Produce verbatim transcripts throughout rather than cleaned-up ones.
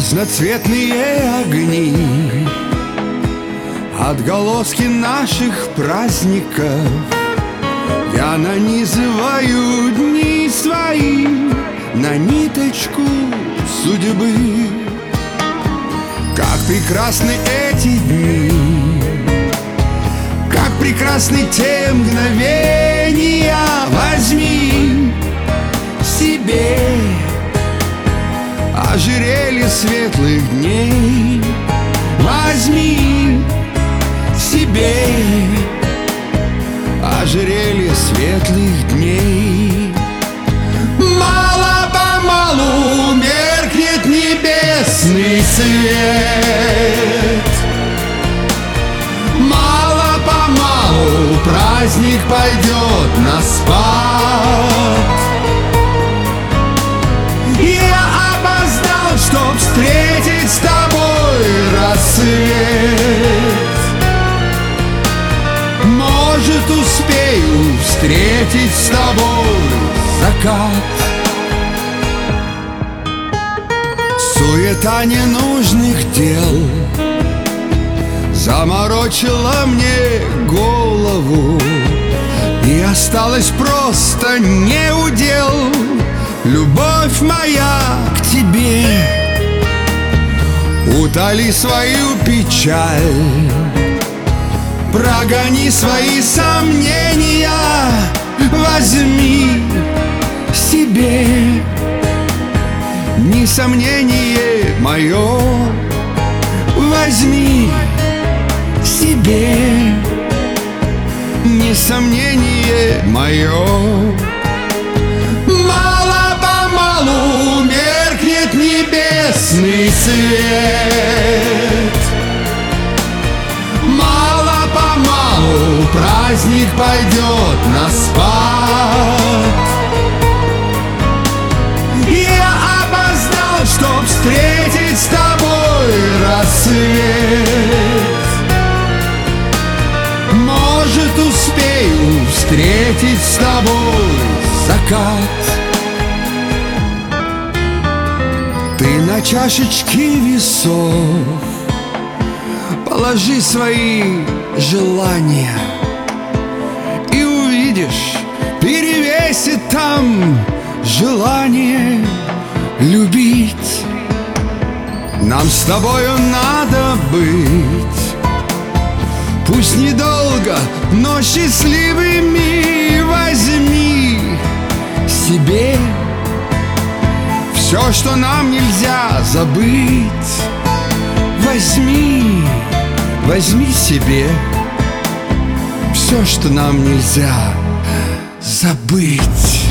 Разноцветные огни, отголоски наших праздников. Я нанизываю дни свои на ниточку судьбы. Как прекрасны эти дни, как прекрасны те мгновения. Возьми себе ожерелье светлых дней. Возьми себе ожерелье светлых дней. Мало-помалу меркнет небесный свет. Мало-помалу праздник пойдет на спад. Я опоздал, чтоб встретить с тобой рассвет. Может, успею встретить с тобой закат. Суета ненужных дел заморочила мне голову, и осталось просто неудел. Любовь моя к тебе, утоли свою печаль, прогони свои сомнения. Возьми себе не сомнение мое. Возьми себе не сомнение мое. Мало-помалу меркнет небесный свет. Мало-помалу праздник пойдет на спад. Я опоздал, чтоб встретить с тобой рассвет. Может, успею встретить с тобой закат. Ты на чашечке весов положи свои желания, и увидишь, перевесит там желание любить. Нам с тобою надо быть, пусть недолго, но счастливыми. Возьми себе все, что нам нельзя забыть. Возьми, возьми себе все, что нам нельзя забыть.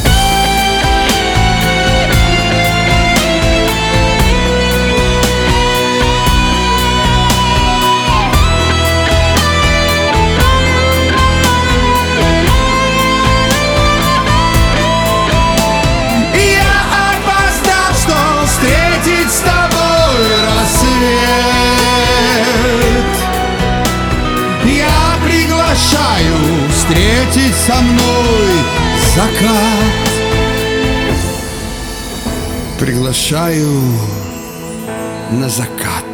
Встретить со мной закат. Приглашаю на закат.